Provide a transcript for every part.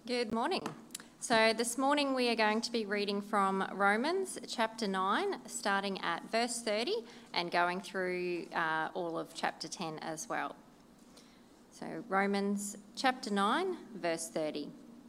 Good morning. So this morning we are going to be reading from Romans chapter 9, starting at verse 30 and going through all of chapter 10 as well. So Romans chapter 9, verse 30.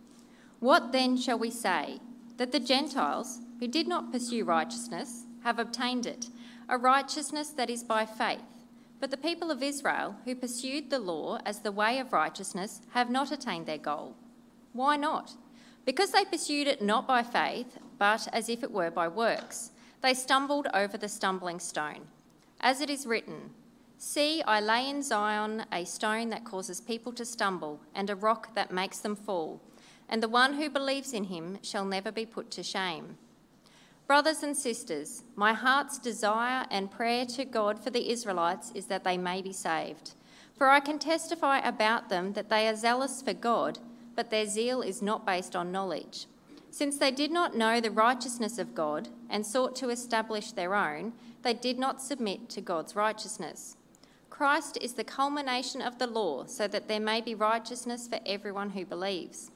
What then shall we say? That the Gentiles, who did not pursue righteousness, have obtained it, a righteousness that is by faith. But the people of Israel, who pursued the law as the way of righteousness, have not attained their goal. Why not? Because they pursued it not by faith, but as if it were by works. They stumbled over the stumbling stone. As it is written, "See, I lay in Zion a stone that causes people to stumble, and a rock that makes them fall. And the one who believes in him shall never be put to shame." Brothers and sisters, my heart's desire and prayer to God for the Israelites is that they may be saved. For I can testify about them that they are zealous for God, but their zeal is not based on knowledge. Since they did not know the righteousness of God and sought to establish their own, they did not submit to God's righteousness. Christ is the culmination of the law, so that there may be righteousness for everyone who believes.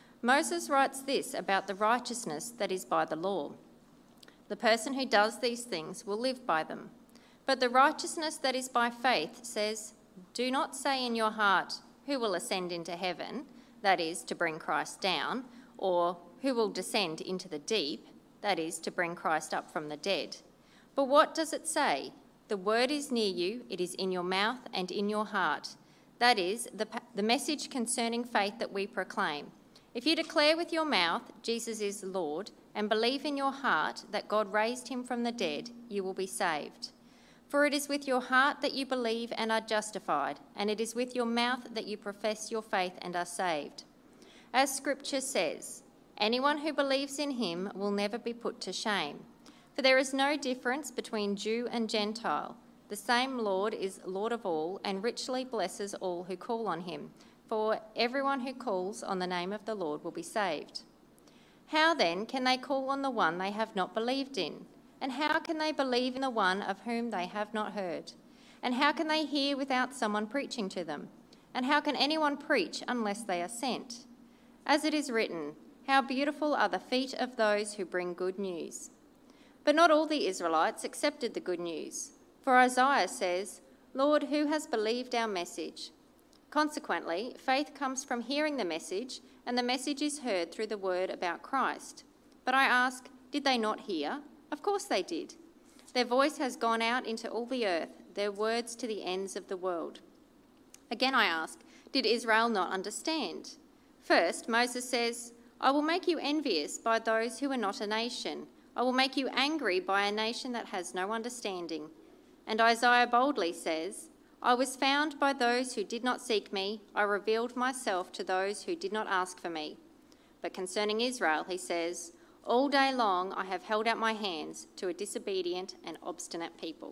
Moses writes this about the righteousness that is by the law. The person who does these things will live by them. But the righteousness that is by faith says, "Do not say in your heart, 'Who will ascend into heaven?' that is, to bring Christ down, or 'Who will descend into the deep?' that is, to bring Christ up from the dead. But what does it say? The word is near you, it is in your mouth and in your heart. That is, the message concerning faith that we proclaim. If you declare with your mouth, 'Jesus is Lord,' and believe in your heart that God raised him from the dead, you will be saved. For it is with your heart that you believe and are justified, and it is with your mouth that you profess your faith and are saved. As Scripture says, anyone who believes in him will never be put to shame. For there is no difference between Jew and Gentile. The same Lord is Lord of all and richly blesses all who call on him. For everyone who calls on the name of the Lord will be saved. How then can they call on the one they have not believed in? And how can they believe in the one of whom they have not heard? And how can they hear without someone preaching to them? And how can anyone preach unless they are sent? As it is written, how beautiful are the feet of those who bring good news. But not all the Israelites accepted the good news. For Isaiah says, "Lord, who has believed our message?" Consequently, faith comes from hearing the message, and the message is heard through the word about Christ. But I ask, did they not hear? Of course they did. Their voice has gone out into all the earth, their words to the ends of the world. Again I ask, did Israel not understand? First, Moses says, "I will make you envious by those who are not a nation. I will make you angry by a nation that has no understanding." And Isaiah boldly says, "I was found by those who did not seek me. I revealed myself to those who did not ask for me." But concerning Israel, he says, "All day long I have held out my hands to a disobedient and obstinate people."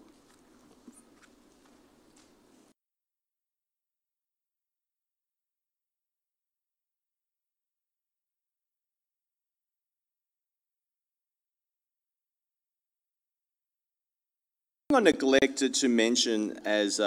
I neglected to mention as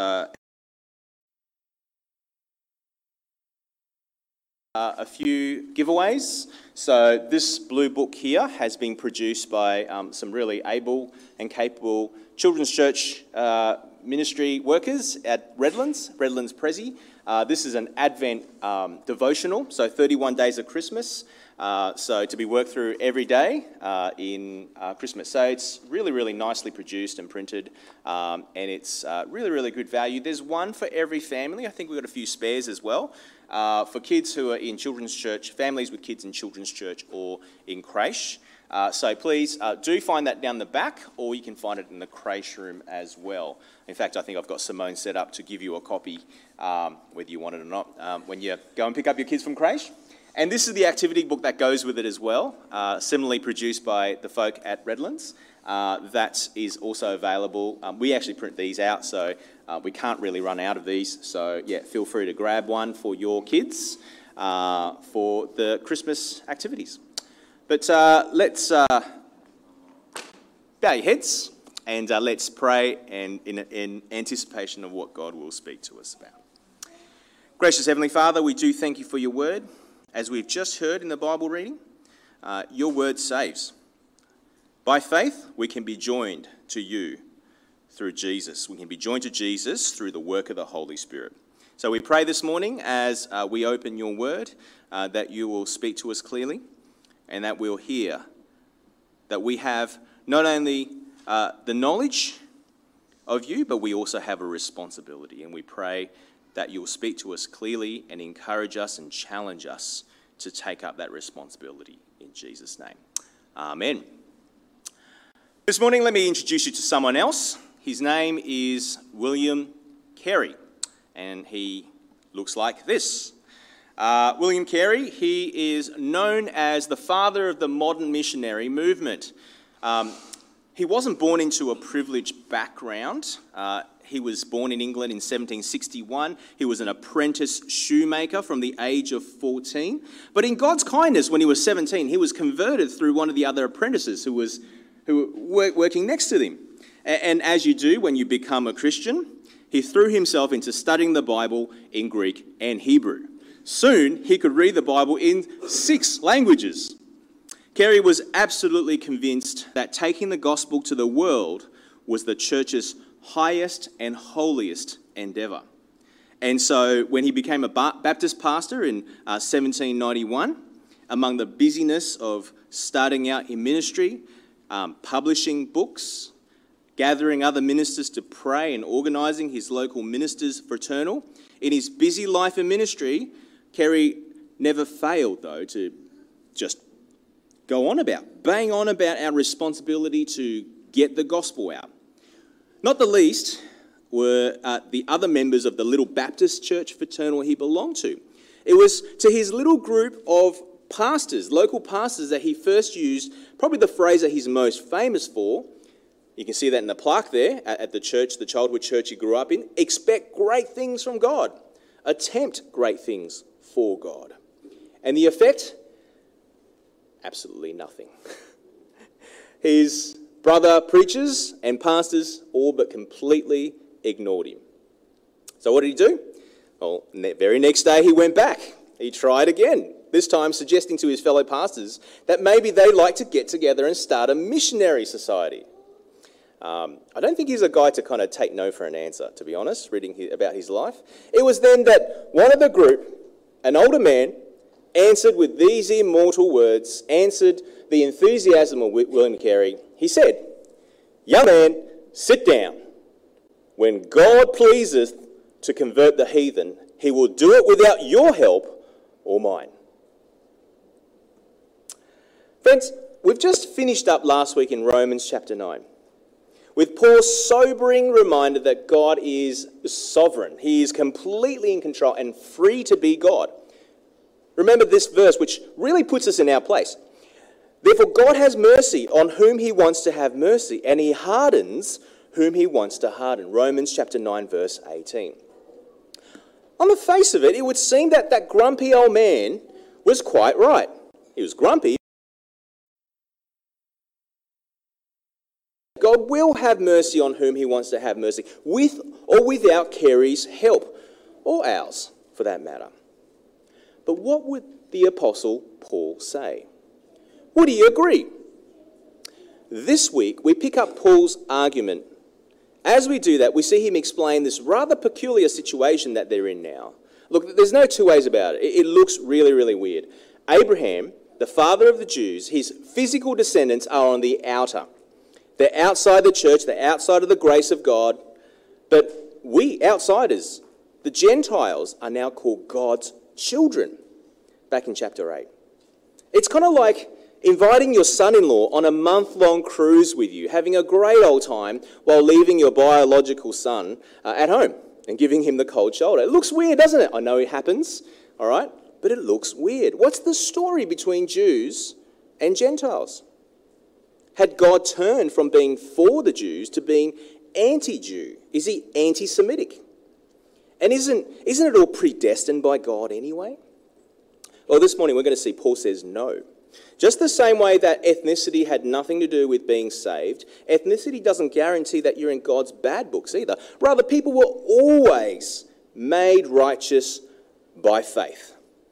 a few giveaways. So this blue book here has been produced by some really able and capable children's church ministry workers at Redlands Prezi. This is an Advent devotional, so 31 days of Christmas. So to be worked through every day in Christmas. So it's really, really nicely produced and printed, and it's really, really good value. There's one for every family. I think we've got a few spares as well for kids who are in children's church, families with kids in children's church or in creche. So please do find that down the back, or you can find it in the creche room as well. In fact, I think I've got Simone set up to give you a copy, whether you want it or not, when you go and pick up your kids from creche. And this is the activity book that goes with it as well, similarly produced by the folk at Redlands. That is also available. We actually print these out, so we can't really run out of these. So yeah, feel free to grab one for your kids for the Christmas activities. But let's bow your heads and let's pray and in anticipation of what God will speak to us about. Gracious Heavenly Father, we do thank you for your word. As we've just heard in the Bible reading, your word saves. By faith, we can be joined to you through Jesus. We can be joined to Jesus through the work of the Holy Spirit. So we pray this morning as we open your word that you will speak to us clearly and that we'll hear that we have not only the knowledge of you, but we also have a responsibility. And we pray that you'll speak to us clearly and encourage us and challenge us to take up that responsibility in Jesus' name. Amen. This morning, let me introduce you to someone else. His name is William Carey, and he looks like this. William Carey, he is known as the father of the modern missionary movement. He wasn't born into a privileged background. He was born in England in 1761. He was an apprentice shoemaker from the age of 14. But in God's kindness, when he was 17, he was converted through one of the other apprentices who were working next to him. And as you do when you become a Christian, he threw himself into studying the Bible in Greek and Hebrew. Soon, he could read the Bible in 6 languages. Carey was absolutely convinced that taking the gospel to the world was the church's highest and holiest endeavour. And so when he became a Baptist pastor in 1791, among the busyness of starting out in ministry, publishing books, gathering other ministers to pray and organising his local ministers' fraternal, in his busy life in ministry, Carey never failed, though, to just bang on about our responsibility to get the gospel out. Not the least were the other members of the little Baptist church fraternal he belonged to. It was to his little group of pastors, local pastors, that he first used probably the phrase that he's most famous for. You can see that in the plaque there at the church, the childhood church he grew up in. Expect great things from God. Attempt great things for God. And the effect? Absolutely nothing. His brother preachers and pastors all but completely ignored him. So what did he do? Well, the very next day he went back. He tried again, this time suggesting to his fellow pastors that maybe they'd like to get together and start a missionary society. I don't think he's a guy to kind of take no for an answer, to be honest, reading about his life. It was then that one of the group, an older man, answered with these immortal words, answered the enthusiasm of William Carey. He said, "Young man, sit down. When God pleaseth to convert the heathen, he will do it without your help or mine." Friends, we've just finished up last week in Romans chapter 9 with Paul's sobering reminder that God is sovereign. He is completely in control and free to be God. Remember this verse, which really puts us in our place. Therefore, God has mercy on whom he wants to have mercy, and he hardens whom he wants to harden. Romans chapter 9, verse 18. On the face of it, it would seem that that grumpy old man was quite right. He was grumpy. God will have mercy on whom he wants to have mercy, with or without Carey's help, or ours, for that matter. But what would the Apostle Paul say? Would he agree? This week, we pick up Paul's argument. As we do that, we see him explain this rather peculiar situation that they're in now. Look, there's no two ways about it. It looks really, really weird. Abraham, the father of the Jews, his physical descendants are on the outer. They're outside the church, they're outside of the grace of God. But we, outsiders, the Gentiles, are now called God's children, back in chapter 8. It's kind of like inviting your son-in-law on a month-long cruise with you, having a great old time while leaving your biological son at home and giving him the cold shoulder. It looks weird, doesn't it? I know it happens, all right? But it looks weird. What's the story between Jews and Gentiles? Had God turned from being for the Jews to being anti-Jew? Is he anti-Semitic? And isn't it all predestined by God anyway? Well, this morning we're going to see Paul says no. Just the same way that ethnicity had nothing to do with being saved, ethnicity doesn't guarantee that you're in God's bad books either. Rather, people were always made righteous by faith.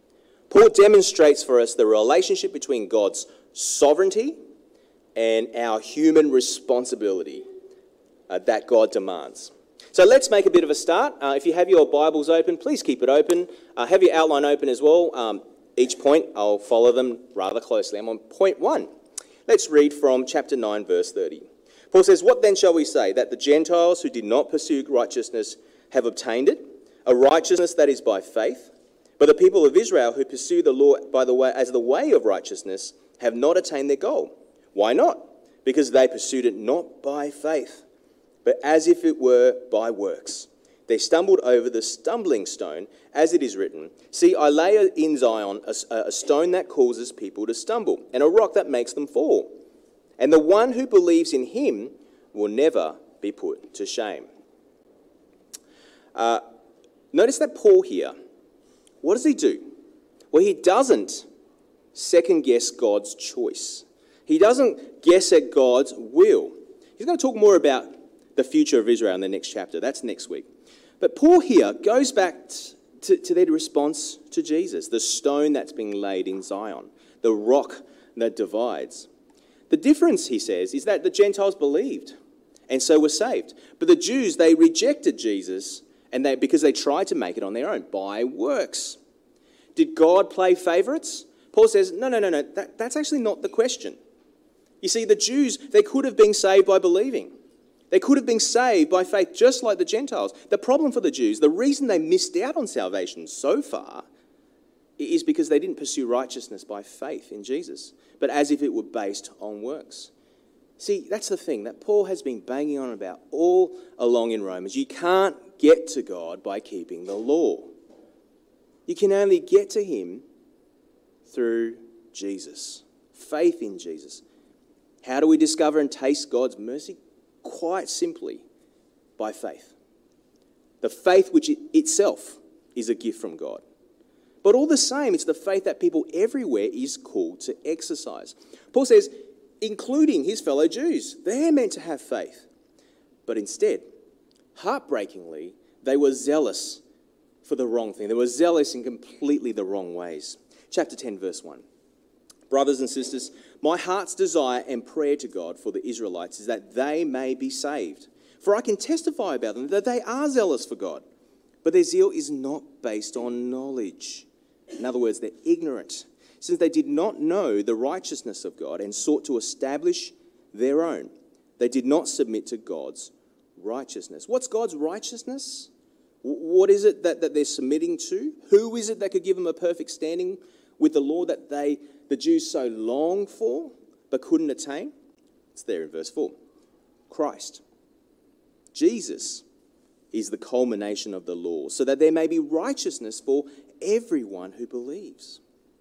Paul demonstrates for us the relationship between God's sovereignty and our human responsibility that God demands. So let's make a bit of a start. If you have your Bibles open, please keep it open. Have your outline open as well. Each point, I'll follow them rather closely. I'm on point 1. Let's read from chapter 9, verse 30. Paul says, "What then shall we say? That the Gentiles who did not pursue righteousness have obtained it, a righteousness that is by faith? But the people of Israel who pursue the law as the way of righteousness have not attained their goal. Why not? Because they pursued it not by faith, but as if it were by works. They stumbled over the stumbling stone, as it is written, 'See, I lay in Zion a stone that causes people to stumble, and a rock that makes them fall. And the one who believes in him will never be put to shame.'" Notice that Paul here, what does he do? Well, he doesn't second guess God's choice. He doesn't guess at God's will. He's going to talk more about the future of Israel in the next chapter. That's next week. But Paul here goes back to their response to Jesus, the stone that's being laid in Zion, the rock that divides. The difference, he says, is that the Gentiles believed and so were saved. But the Jews, they rejected Jesus because they tried to make it on their own by works. Did God play favourites? Paul says, no. That's actually not the question. You see, the Jews, they could have been saved by believing. They could have been saved by faith just like the Gentiles. The problem for the Jews, the reason they missed out on salvation so far is because they didn't pursue righteousness by faith in Jesus, but as if it were based on works. See, that's the thing that Paul has been banging on about all along in Romans. You can't get to God by keeping the law. You can only get to him through Jesus, faith in Jesus. How do we discover and taste God's mercy? Quite simply, by faith. The faith which itself is a gift from God. But all the same, it's the faith that people everywhere is called to exercise. Paul says, including his fellow Jews, they're meant to have faith. But instead, heartbreakingly, they were zealous for the wrong thing. They were zealous in completely the wrong ways. Chapter 10, verse 1. "Brothers and sisters, my heart's desire and prayer to God for the Israelites is that they may be saved. For I can testify about them that they are zealous for God, but their zeal is not based on knowledge." In other words, they're ignorant, since they did not know the righteousness of God and sought to establish their own. They did not submit to God's righteousness. What's God's righteousness? What is it that they're submitting to? Who is it that could give them a perfect standing with the law that the Jews so longed for but couldn't attain? It's there in verse 4. Christ. Jesus is the culmination of the law, so that there may be righteousness for everyone who believes.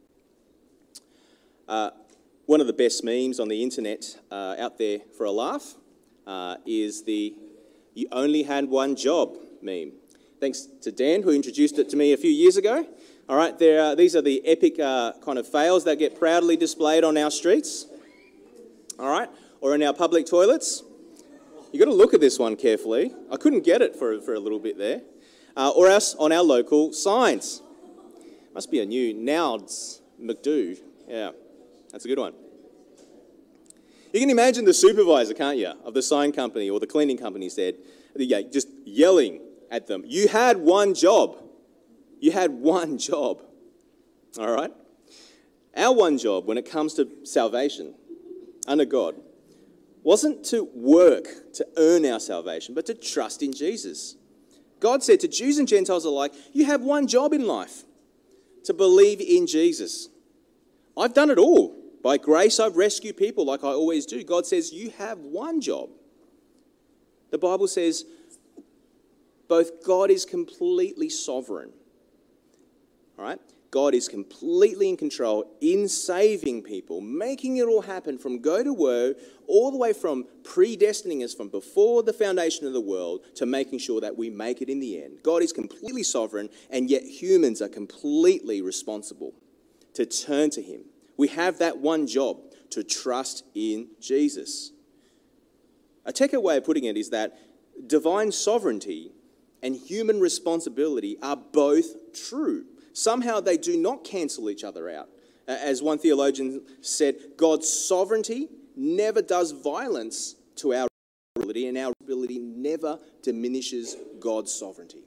One of the best memes on the internet out there for a laugh is the "you only had one job" meme. Thanks to Dan, who introduced it to me a few years ago. All right, these are the epic kind of fails that get proudly displayed on our streets, all right, or in our public toilets. You've got to look at this one carefully. I couldn't get it for a little bit there. Or else on our local signs. Must be a new Nouds McDo. Yeah, that's a good one. You can imagine the supervisor, can't you, of the sign company or the cleaning company said, just yelling at them, "You had one job. You had one job." All right? Our one job when it comes to salvation under God wasn't to work to earn our salvation, but to trust in Jesus. God said to Jews and Gentiles alike, you have one job in life, to believe in Jesus. I've done it all. By grace, I've rescued people like I always do. God says you have one job. The Bible says both God is completely sovereign. All right? God is completely in control in saving people, making it all happen from go to woe, all the way from predestining us from before the foundation of the world to making sure that we make it in the end. God is completely sovereign, and yet humans are completely responsible to turn to him. We have that one job, to trust in Jesus. A technical way of putting it is that divine sovereignty and human responsibility are both true. Somehow they do not cancel each other out. As one theologian said, God's sovereignty never does violence to our ability, and our ability never diminishes God's sovereignty.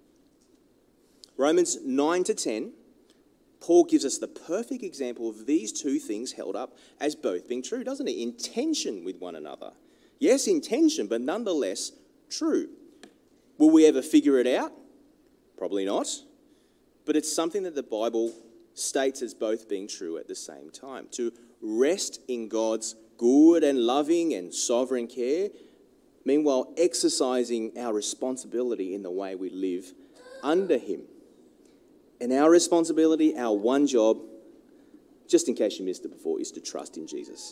Romans 9 to 10, Paul gives us the perfect example of these two things held up as both being true, doesn't he? In tension with one another. Yes, in tension, but nonetheless true. Will we ever figure it out? Probably not. But it's something that the Bible states as both being true at the same time. To rest in God's good and loving and sovereign care, meanwhile exercising our responsibility in the way we live under him. And our responsibility, our one job, just in case you missed it before, is to trust in Jesus.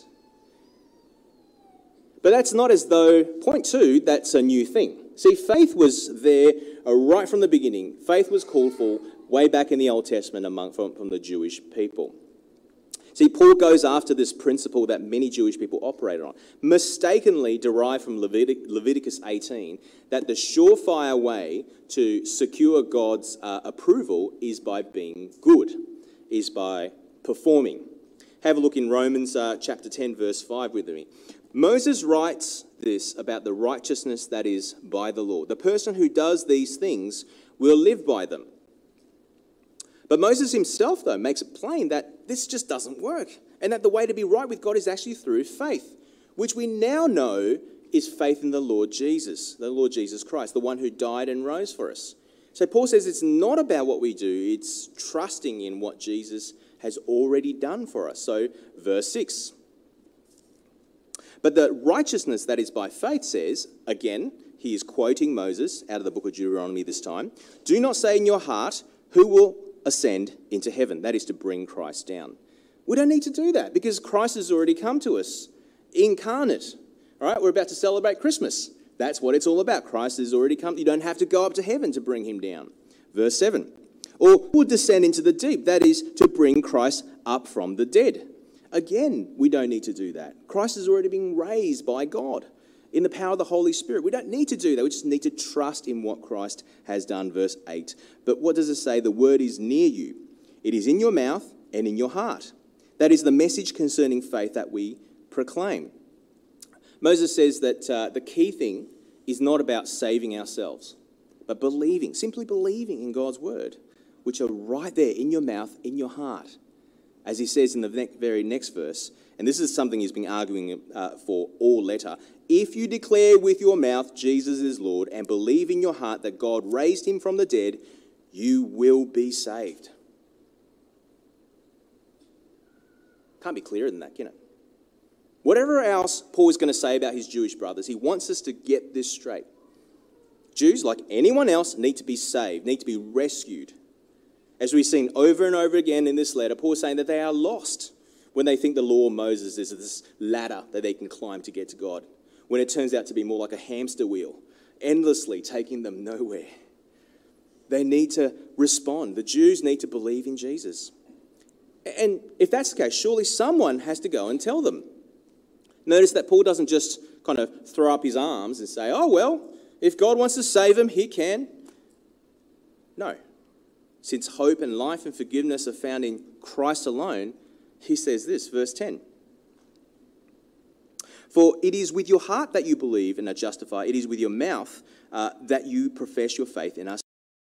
But that's not as though, point two, that's a new thing. See, faith was there right from the beginning. Faith was called for way back in the Old Testament from the Jewish people. See, Paul goes after this principle that many Jewish people operated on, mistakenly derived from Leviticus 18, that the surefire way to secure God's approval is by being good, is by performing. Have a look in Romans chapter 10, verse 5 with me. Moses writes this about the righteousness that is by the law. The person who does these things will live by them. But Moses himself, though, makes it plain that this just doesn't work, and that the way to be right with God is actually through faith, which we now know is faith in the Lord Jesus Christ, the one who died and rose for us. So Paul says it's not about what we do, it's trusting in what Jesus has already done for us. So verse 6. But the righteousness that is by faith says, again, he is quoting Moses out of the book of Deuteronomy this time, do not say in your heart, who will ascend into heaven? That is to bring Christ down. We don't need to do that because Christ has already come to us, incarnate. All right, we're about to celebrate Christmas. That's what it's all about. Christ has already come. You don't have to go up to heaven to bring him down. Verse 7. Or will descend into the deep. That is to bring Christ up from the dead. Again, we don't need to do that. Christ has already been raised by God in the power of the Holy Spirit. We don't need to do that. We just need to trust in what Christ has done. Verse 8. But what does it say? The word is near you. It is in your mouth and in your heart. That is the message concerning faith that we proclaim. Moses says that the key thing is not about saving ourselves, but believing, simply believing in God's word, which are right there in your mouth, in your heart. As he says in the very next verse, and this is something he's been arguing for all letter, if you declare with your mouth Jesus is Lord and believe in your heart that God raised him from the dead, you will be saved. Can't be clearer than that, can it? Whatever else Paul is going to say about his Jewish brothers, he wants us to get this straight. Jews, like anyone else, need to be saved, need to be rescued. As we've seen over and over again in this letter, Paul is saying that they are lost when they think the law of Moses is this ladder that they can climb to get to God, when it turns out to be more like a hamster wheel, endlessly taking them nowhere. They need to respond. The Jews need to believe in Jesus. And if that's the case, surely someone has to go and tell them. Notice that Paul doesn't just kind of throw up his arms and say, oh, well, if God wants to save them, he can. No. Since hope and life and forgiveness are found in Christ alone, he says this, verse 10. For it is with your heart that you believe and are justified. It is with your mouth that you profess your faith in us.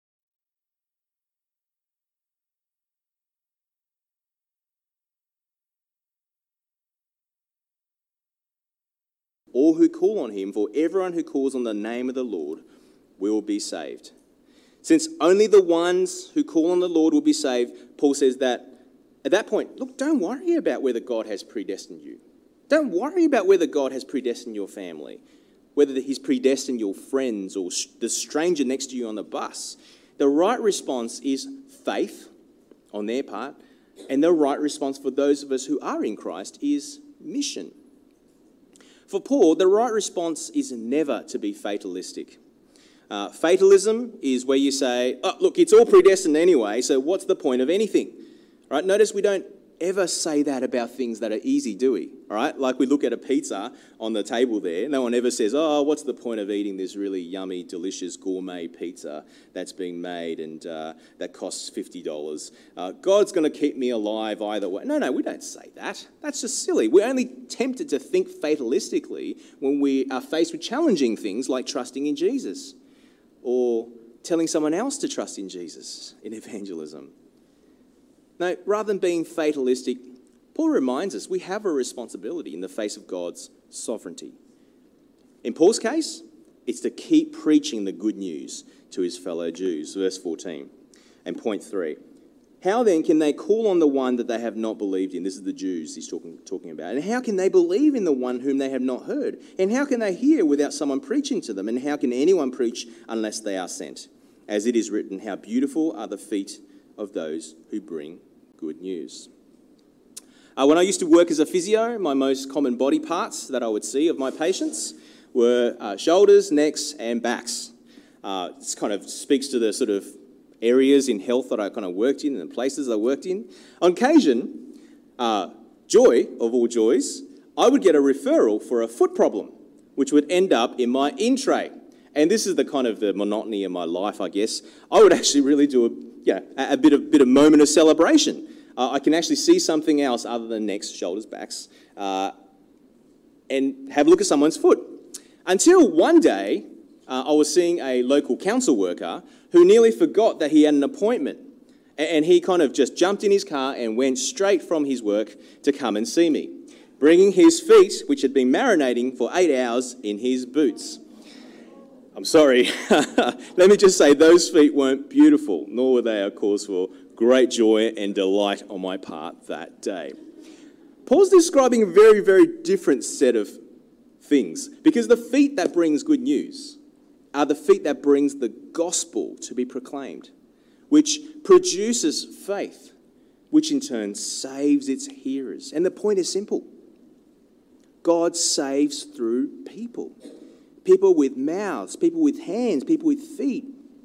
All who call on him, for everyone who calls on the name of the Lord will be saved. Since only the ones who call on the Lord will be saved, Paul says that at that point, look, don't worry about whether God has predestined you. Don't worry about whether God has predestined your family, whether he's predestined your friends or the stranger next to you on the bus. The right response is faith on their part, and the right response for those of us who are in Christ is mission. For Paul, the right response is never to be fatalistic. Fatalism is where you say, oh, look, it's all predestined anyway, so what's the point of anything? Right? Notice we don't ever say that about things that are easy, do we? All right, like we look at a pizza on the table there. No one ever says, oh, what's the point of eating this really yummy, delicious gourmet pizza that's being made and that costs $50? God's going to keep me alive either way. No, we don't say that. That's just silly. We're only tempted to think fatalistically when we are faced with challenging things like trusting in Jesus or telling someone else to trust in Jesus in evangelism. No, rather than being fatalistic, Paul reminds us we have a responsibility in the face of God's sovereignty. In Paul's case, it's to keep preaching the good news to his fellow Jews. Verse 14 and point 3. How then can they call on the one that they have not believed in? This is the Jews he's talking about. And how can they believe in the one whom they have not heard? And how can they hear without someone preaching to them? And how can anyone preach unless they are sent? As it is written, how beautiful are the feet of those who bring good news. When I used to work as a physio, my most common body parts that I would see of my patients were shoulders, necks, and backs. This kind of speaks to the sort of areas in health that I kind of worked in and the places I worked in. On occasion, joy of all joys, I would get a referral for a foot problem, which would end up in my in-tray. And this is the kind of the monotony of my life, I guess. I would actually really do a bit of moment of celebration. I can actually see something else other than necks, shoulders, backs, and have a look at someone's foot. Until one day, I was seeing a local council worker who nearly forgot that he had an appointment. And he kind of just jumped in his car and went straight from his work to come and see me, bringing his feet, which had been marinating for 8 hours, in his boots. I'm sorry. Let me just say those feet weren't beautiful, nor were they a cause for great joy and delight on my part that day. Paul's describing a very, very different set of things, because the feet that brings good news are the feet that brings the gospel to be proclaimed, which produces faith, which in turn saves its hearers. And the point is simple. God saves through people. People with mouths, people with hands, people with feet.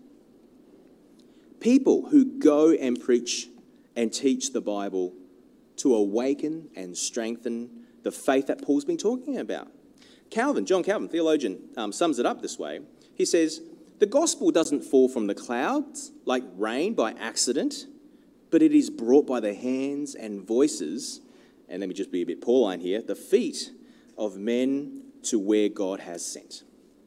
People who go and preach and teach the Bible to awaken and strengthen the faith that Paul's been talking about. John Calvin, theologian, sums it up this way. He says, the gospel doesn't fall from the clouds like rain by accident, but it is brought by the hands and voices, and let me just be a bit Pauline here, the feet of men to where God has sent.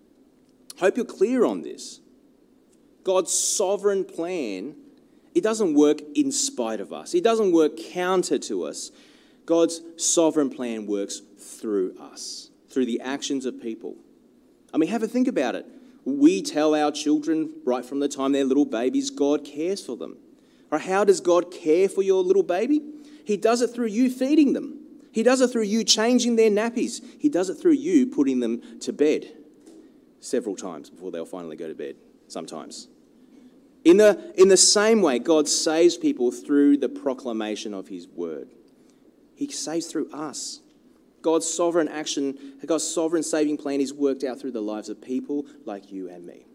Hope you're clear on this. God's sovereign plan, it doesn't work in spite of us. It doesn't work counter to us. God's sovereign plan works through us, through the actions of people. I mean, have a think about it. We tell our children right from the time they're little babies, God cares for them. Or how does God care for your little baby? He does it through you feeding them. He does it through you changing their nappies. He does it through you putting them to bed several times before they'll finally go to bed, sometimes. In the same way, God saves people through the proclamation of his word. He saves through us. God's sovereign action, God's sovereign saving plan is worked out through the lives of people like you and me.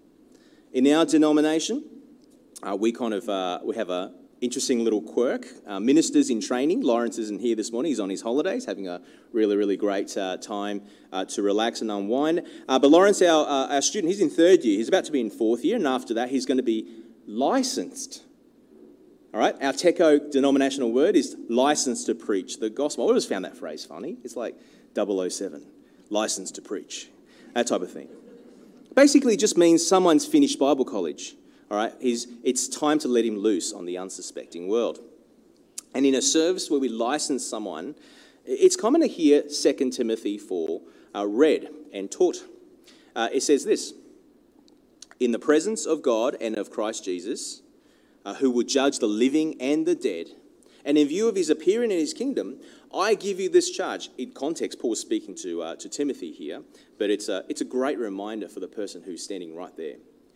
In our denomination, we have a interesting little quirk. Ministers in training. Lawrence isn't here this morning. He's on his holidays, having a really, really great time to relax and unwind. But Lawrence, our student, he's in third year. He's about to be in fourth year, and after that, he's going to be licensed. All right? Our Teco denominational word is licensed to preach the gospel. I always found that phrase funny. It's like 007, licensed to preach, that type of thing. Basically, it just means someone's finished Bible college. All right, it's time to let him loose on the unsuspecting world. And in a service where we license someone, it's common to hear 2 Timothy 4 read and taught. It says this, in the presence of God and of Christ Jesus, who will judge the living and the dead, and in view of his appearing in his kingdom, I give you this charge. In context, Paul's speaking to Timothy here, but it's a great reminder for the person who's standing right there.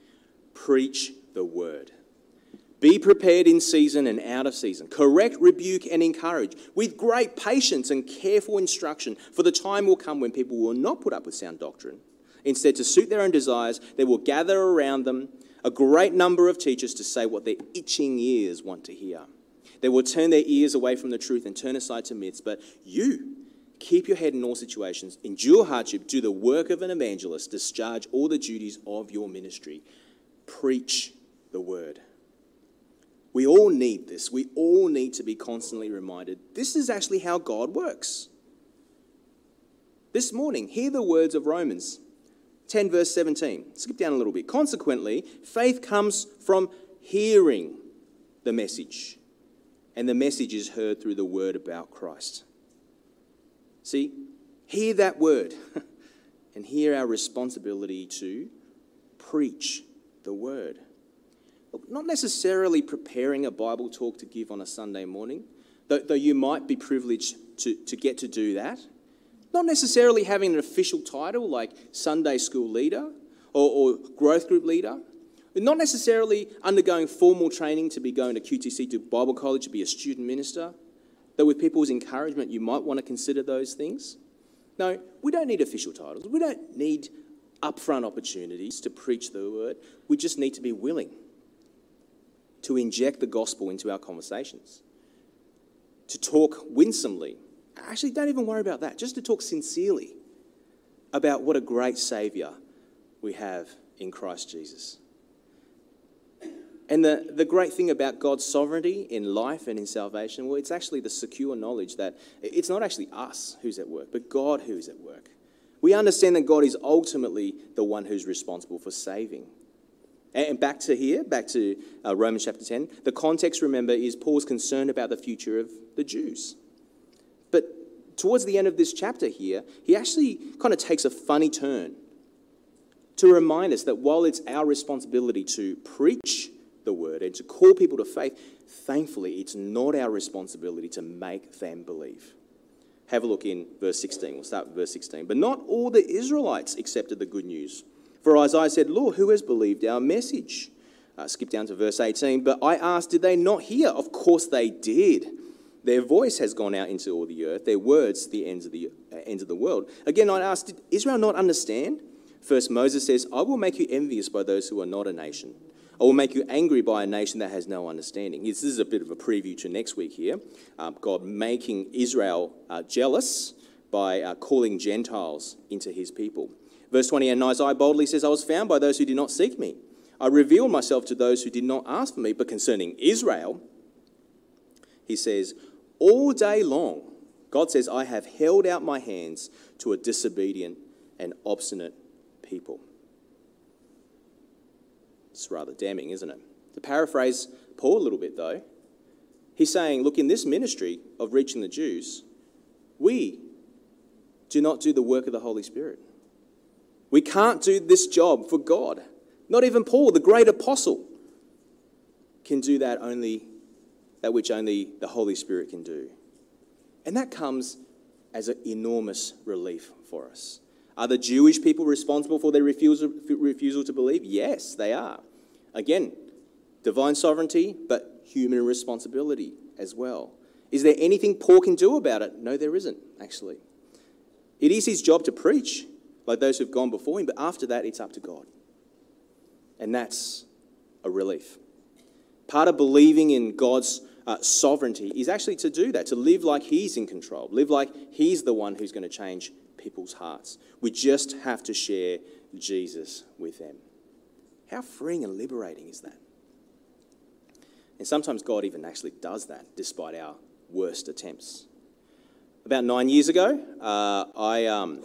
Preach the word. Be prepared in season and out of season. Correct, rebuke, and encourage with great patience and careful instruction, for the time will come when people will not put up with sound doctrine. Instead, to suit their own desires, they will gather around them a great number of teachers to say what their itching ears want to hear. They will turn their ears away from the truth and turn aside to myths. But you, keep your head in all situations, endure hardship, do the work of an evangelist, discharge all the duties of your ministry. Preach the word. We all need this. We all need to be constantly reminded. This is actually how God works. This morning, hear the words of Romans 10 verse 17. Skip down a little bit. Consequently, faith comes from hearing the message, and the message is heard through the word about Christ. See, hear that word and hear our responsibility to preach the word. Look, not necessarily preparing a Bible talk to give on a Sunday morning, though you might be privileged to get to do that. Not necessarily having an official title like Sunday school leader or growth group leader. Not necessarily undergoing formal training to be going to QTC, to Bible college, to be a student minister. Though with people's encouragement, you might want to consider those things. No, we don't need official titles. We don't need upfront opportunities to preach the word. We just need to be willing to inject the gospel into our conversations, to talk winsomely. Actually, don't even worry about that. Just to talk sincerely about what a great Saviour we have in Christ Jesus. And the great thing about God's sovereignty in life and in salvation, well, it's actually the secure knowledge that it's not actually us who's at work, but God who's at work. We understand that God is ultimately the one who's responsible for saving. And back to Romans chapter 10, the context, remember, is Paul's concern about the future of the Jews. But towards the end of this chapter here, he actually kind of takes a funny turn to remind us that while it's our responsibility to preach the word and to call people to faith, thankfully, it's not our responsibility to make them believe. Have a look in verse 16. We'll start with verse 16. But not all the Israelites accepted the good news. For Isaiah said, Lord, who has believed our message? Skip down to verse 18. But I asked, did they not hear? Of course they did. Their voice has gone out into all the earth, their words to the ends of the world. Again, I asked, did Israel not understand? First, Moses says, I will make you envious by those who are not a nation. I will make you angry by a nation that has no understanding. This is a bit of a preview to next week here. God making Israel jealous by calling Gentiles into his people. Verse 20, and Isaiah boldly says, I was found by those who did not seek me. I revealed myself to those who did not ask for me. But concerning Israel, he says, all day long, God says, I have held out my hands to a disobedient and obstinate people. It's rather damning, isn't it? To paraphrase Paul a little bit, though, he's saying, look, in this ministry of reaching the Jews, we do not do the work of the Holy Spirit. We can't do this job for God. Not even Paul, the great apostle, can do that which only the Holy Spirit can do. And that comes as an enormous relief for us. Are the Jewish people responsible for their refusal to believe? Yes, they are. Again, divine sovereignty, but human responsibility as well. Is there anything Paul can do about it? No, there isn't, actually. It is his job to preach, like those who've gone before him, but after that, it's up to God. And that's a relief. Part of believing in God's sovereignty is actually to do that, to live like he's in control, live like he's the one who's going to change people's hearts. We just have to share Jesus with them. How freeing and liberating is that? And sometimes God even actually does that, despite our worst attempts. About 9 years ago, I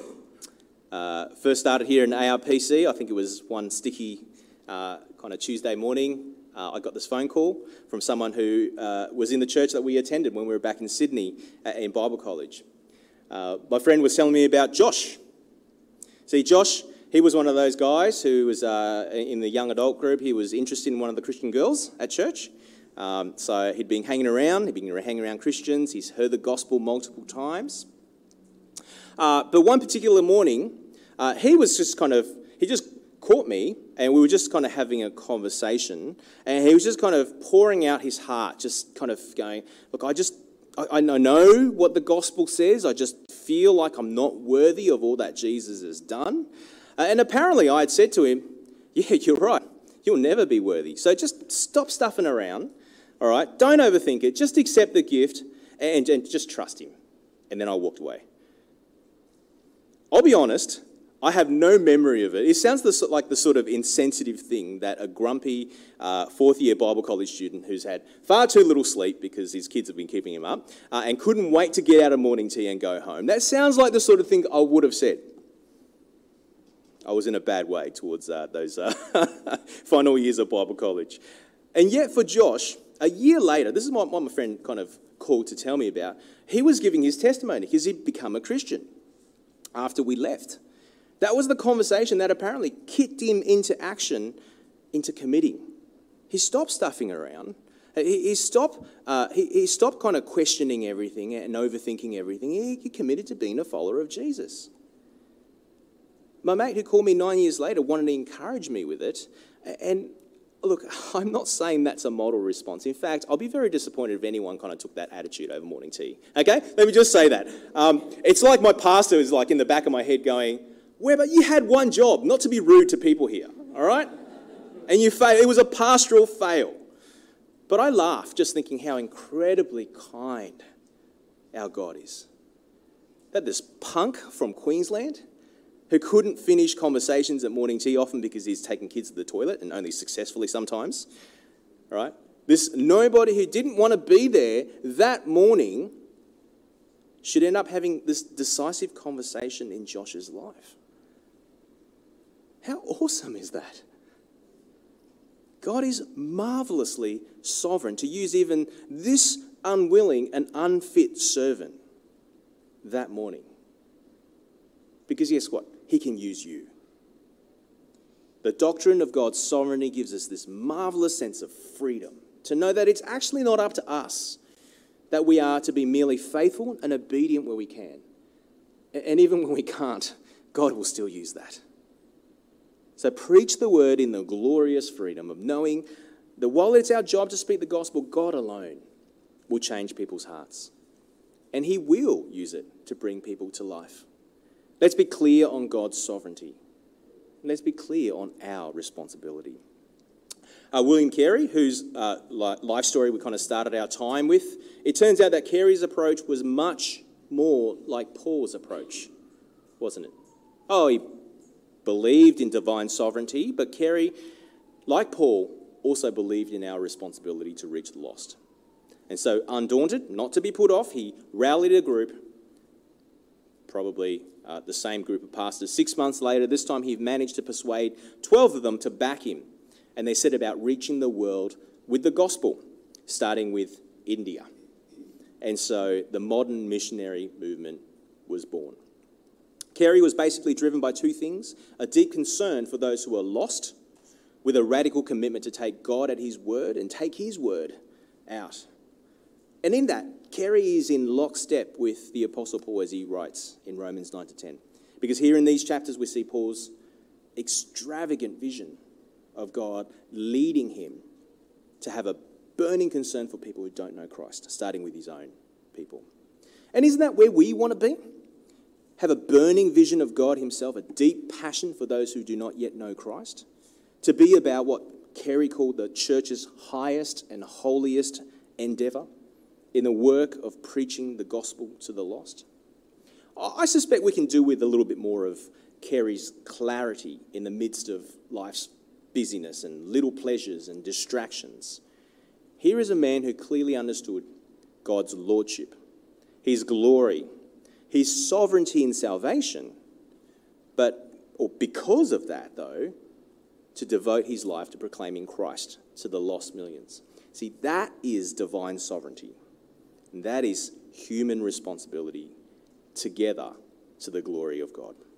first started here in ARPC. I think it was one sticky kind of Tuesday morning. I got this phone call from someone who was in the church that we attended when we were back in Sydney in Bible college. My friend was telling me about Josh. See, Josh, he was one of those guys who was in the young adult group. He was interested in one of the Christian girls at church. So he'd been hanging around Christians. He's heard the gospel multiple times. But one particular morning, he just caught me, and we were just kind of having a conversation, and he was just kind of pouring out his heart, just kind of going, look, I know what the gospel says. I just feel like I'm not worthy of all that Jesus has done. And apparently I had said to him, yeah, you're right. You'll never be worthy. So just stop stuffing around. All right? Don't overthink it. Just accept the gift and just trust him. And then I walked away. I'll be honest, I have no memory of it. It sounds like the sort of insensitive thing that a grumpy fourth-year Bible college student who's had far too little sleep because his kids have been keeping him up and couldn't wait to get out of morning tea and go home. That sounds like the sort of thing I would have said. I was in a bad way towards those final years of Bible college. And yet for Josh, a year later, this is what my friend kind of called to tell me about, he was giving his testimony because he'd become a Christian after we left. That was the conversation that apparently kicked him into action, into committing. He stopped stuffing around. He stopped kind of questioning everything and overthinking everything. He committed to being a follower of Jesus. My mate who called me 9 years later wanted to encourage me with it. And look, I'm not saying that's a model response. In fact, I'll be very disappointed if anyone kind of took that attitude over morning tea. Okay? Let me just say that. It's like my pastor is like in the back of my head going, Weber, you had one job, not to be rude to people here, all right? And you failed. It was a pastoral fail. But I laugh just thinking how incredibly kind our God is. That this punk from Queensland who couldn't finish conversations at morning tea often because he's taking kids to the toilet and only successfully sometimes, all right? This nobody who didn't want to be there that morning should end up having this decisive conversation in Josh's life. How awesome is that? God is marvelously sovereign to use even this unwilling and unfit servant that morning. Because guess what? He can use you. The doctrine of God's sovereignty gives us this marvelous sense of freedom to know that it's actually not up to us, that we are to be merely faithful and obedient where we can. And even when we can't, God will still use that. So preach the word in the glorious freedom of knowing that while it's our job to speak the gospel, God alone will change people's hearts. And he will use it to bring people to life. Let's be clear on God's sovereignty. Let's be clear on our responsibility. William Carey, whose life story we kind of started our time with, it turns out that Carey's approach was much more like Paul's approach, wasn't it? He believed in divine sovereignty, but Carey, like Paul, also believed in our responsibility to reach the lost. And so, undaunted, not to be put off, he rallied a group, probably the same group of pastors. 6 months later, this time he managed to persuade 12 of them to back him. And they set about reaching the world with the gospel, starting with India. And so the modern missionary movement was born. Carey was basically driven by two things: a deep concern for those who are lost, with a radical commitment to take God at his word and take his word out. And in that, Carey is in lockstep with the Apostle Paul as he writes in Romans 9-10. Because here in these chapters we see Paul's extravagant vision of God leading him to have a burning concern for people who don't know Christ, starting with his own people. And isn't that where we want to be? Have a burning vision of God himself, a deep passion for those who do not yet know Christ, to be about what Carey called the church's highest and holiest endeavour in the work of preaching the gospel to the lost. I suspect we can do with a little bit more of Carey's clarity in the midst of life's busyness and little pleasures and distractions. Here is a man who clearly understood God's lordship, his glory, his sovereignty in salvation, because of that, though, to devote his life to proclaiming Christ to the lost millions. See, that is divine sovereignty. And that is human responsibility together to the glory of God.